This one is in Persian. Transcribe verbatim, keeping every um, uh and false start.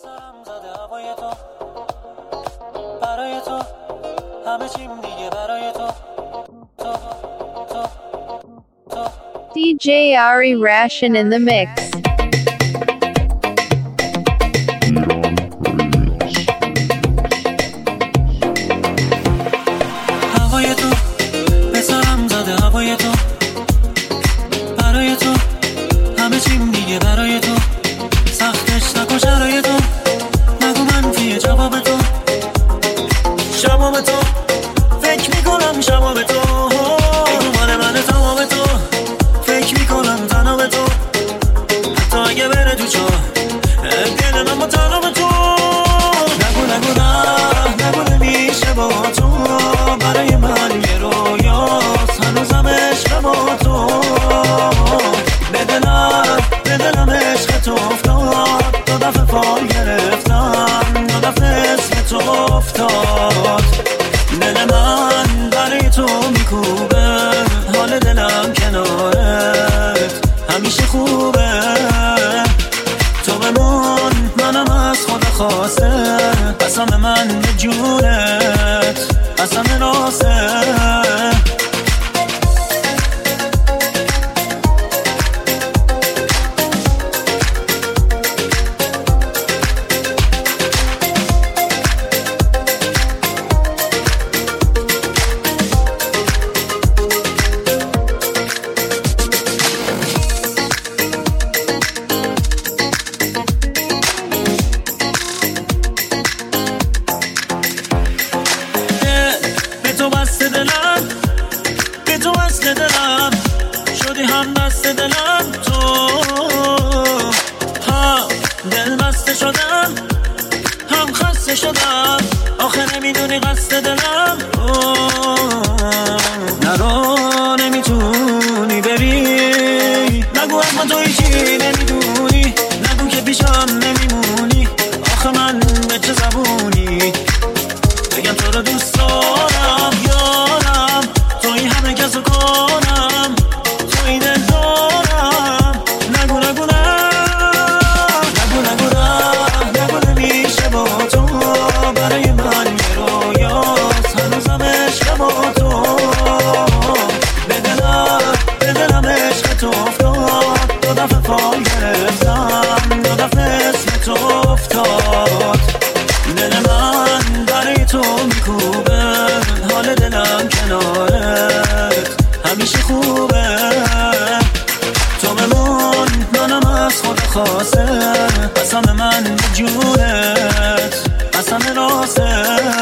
سرم زده هوای تو، برای تو همه چیم دیگه برای تو تو تو تو D J Ari Ration in the mix. هوای تو به سرم زده هوای تو، برای تو همه چیم دیگه برای تو، سختش نکن شرای تو، نگو منفیه جواب تو، شباب تو فکر میکنم شباب تو، بگو مال من تمام تو، فکر میکنم تنها به تو، حتی اگه بره تو چاه دل من با تنها تو، نگو نگو نه نگو نمیشه با تو، برای من یه رویاست هنوزم عشق با تو، به دلم به دلم عشق تو افتاد، دو دفعه فال گرفتم، دو دفعه اسم تو افتاد، دل من برای تو میکوبه، حال دلم کنارت همیشه خوبه، تو بمون منم از خدا خواسته، قسم من به جونت قسم راسته. شدی هم دست دلم تو، هم دل بسته شدم هم خسته شدم، آخه نمیدونی قصد دلم نرو نمیتونی بری، نگو اما تو هیچی نمیدونی، نگو که پیشم نمیمونی، آخه من به چه زبونی بگم تو رو دوست دارم یارم، توی همه کسو کنم، توی دل دارم، نگو نگو نه نگو نگو نه نگو نمیشه با تو، برای من یه رویاست هنوزم عشق با تو، به دلم به دلم عشق تو افتاد، دو دفعه فال گرفتم، دو دفعه اسم تو افتاد، دل من برای تو میکوبه، حال دلم کنارت همیشه خوبه، تو بمون منم از خدا خواسته، قسم من به جونت قسم راسته.